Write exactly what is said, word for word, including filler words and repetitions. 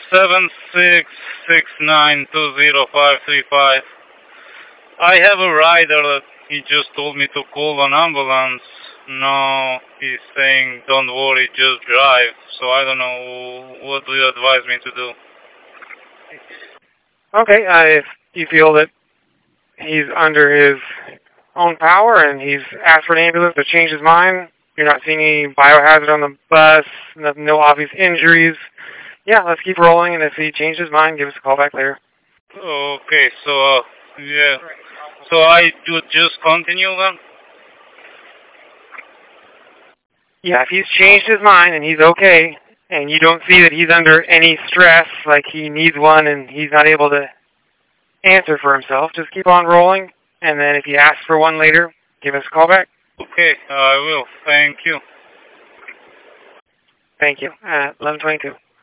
seven six six nine two zero five three five. I have a rider that he just told me to call an ambulance. Now he's saying, don't worry, just drive. So I don't know, what do you advise me to do? Okay, uh, if you feel that he's under his own power and he's asked for an ambulance but changed his mind, you're not seeing any biohazard on the bus, no, no obvious injuries, yeah, let's keep rolling, and if he changed his mind, give us a call back later. Okay, so, uh, yeah. So I do just continue then? Yeah, if he's changed his mind and he's okay, and you don't see that he's under any stress, like he needs one and he's not able to answer for himself, just keep on rolling, and then if he asks for one later, give us a call back. Okay, I will. Thank you. Thank you. Uh, eleven twenty-two.